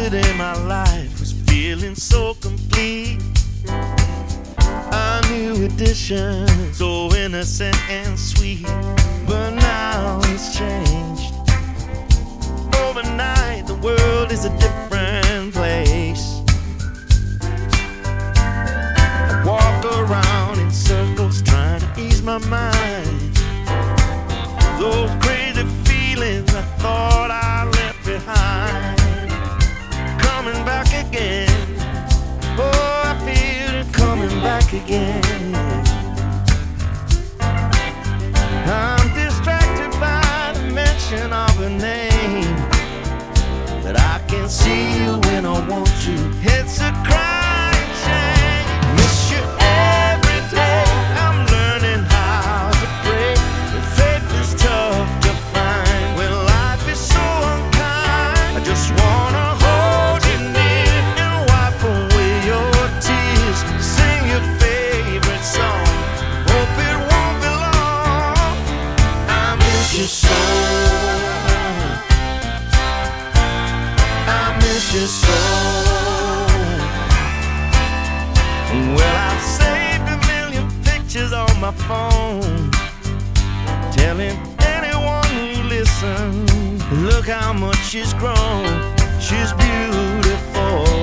Yesterday my life was feeling so complete. A new edition, so innocent and sweet. But now it's changed. Overnight the world is a different place. I walk around in circles trying to ease my mind. Those crazy feelings I thought I left behind, coming back again. Oh, I feel it coming back again. I'm distracted by the mention of a name, but I can see you when I want to. It's a crying shame. Miss you every day. I'm learning how to pray, but faith is tough to find when life is so unkind. I just wanna hold you near and wipe away your tears. Sing your favorite song. Hope it won't be long. I miss you so. I miss you so. Well, I've saved a million pictures on my phone, telling anyone who listens, look how much she's grown. She's beautiful.